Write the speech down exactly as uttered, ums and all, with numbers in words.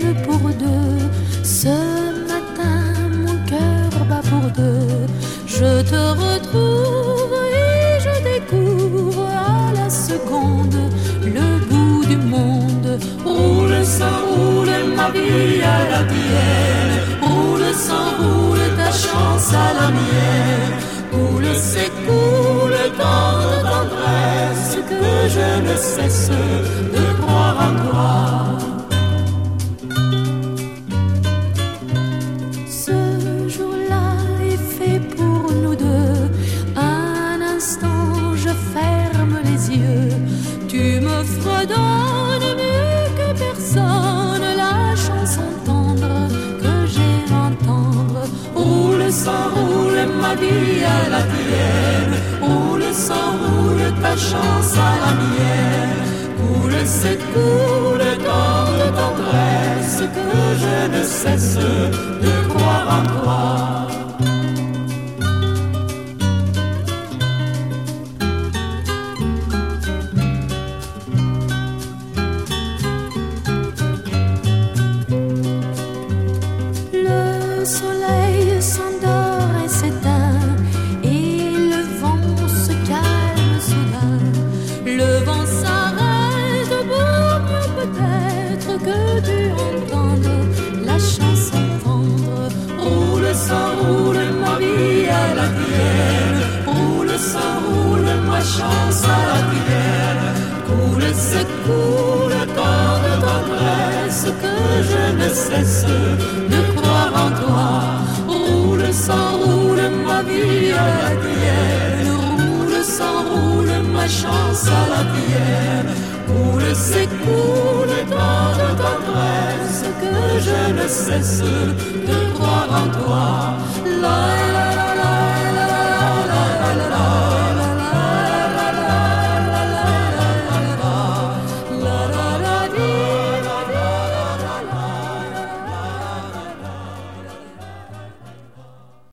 que pour deux. Ce matin, mon cœur bat pour deux. Je te retrouve et je découvre à la seconde le bout du monde. Roule sans roule ma vie à la tienne. Roule sans roule ta chance à la mienne. Coule s'écoule tant de tendresse que je ne cesse de croire en toi. Ce jour-là est fait pour nous deux. Un instant je ferme les yeux. Tu me fredonnes mieux que personne la chanson tendre que j'ai à entendre. Roule sans roule ma vie à la tienne. Roule sans roule ta chance à la mienne. Coule s'écoule tant de tendresse que je ne cesse de croire en toi. Le soleil s'endort et s'éteint et le vent se calme soudain. Le vent s'arrête pour mieux peut-être que tu entendre la chanson tendre. Roule sans roule ma vie à la tienne. Roule sans roule ma chance à la tienne. Coule s'écoule tant de tendresse que je ne cesse de croire en toi. Roule sans roule ma vie à la tienne. Roule sans roule ma chance à la tienne. Coule s'écoule tant de tendresse que je ne cesse de croire en toi. La, la,